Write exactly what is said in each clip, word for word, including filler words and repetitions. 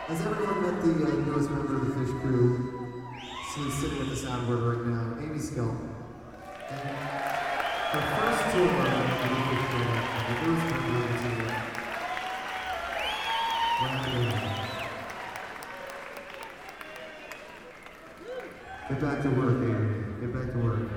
Has everyone met the uh, newest member of the Fish crew? She's sitting at the soundboard right now, Amy Skelton. And her first tour of the Fish crew, the newest member of the team. Get back to work, Amy. Get back to work.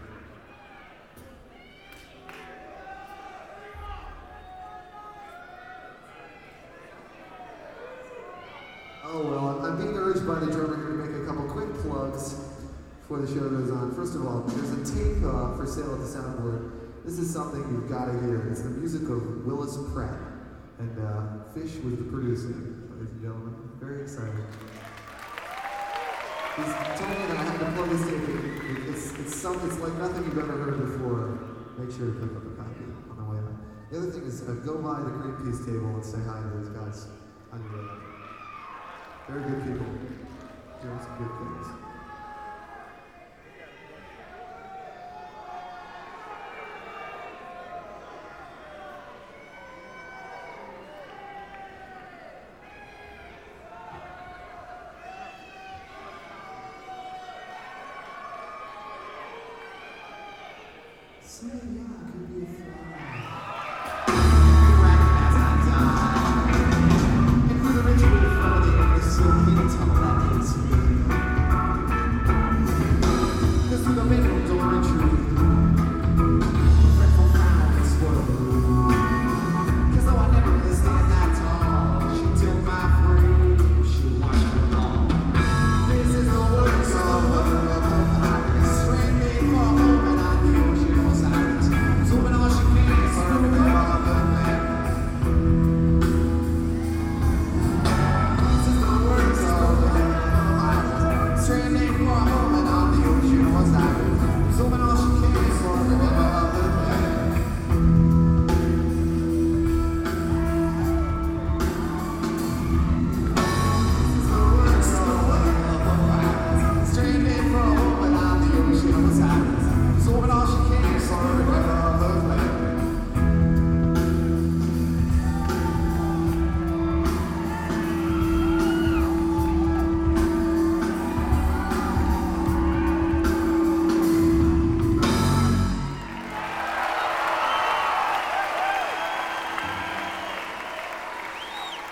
Oh well, I'm being urged by the drummer here to make a couple quick plugs before the show goes on. First of all, there's a tape uh, for sale at the soundboard. This is something you've got to hear. It's the music of Willis Pratt, and uh, Fish was the producer, ladies and gentlemen. Very excited. He's told me that I had to plug this tape. It, it's, it's, some, it's like nothing you've ever heard before. Make sure to pick up a copy on the way out. The other thing is, uh, go by the Great Peace table and say hi to those guys on your way out. Very good people, doing some good things. So yeah, I could be a fly.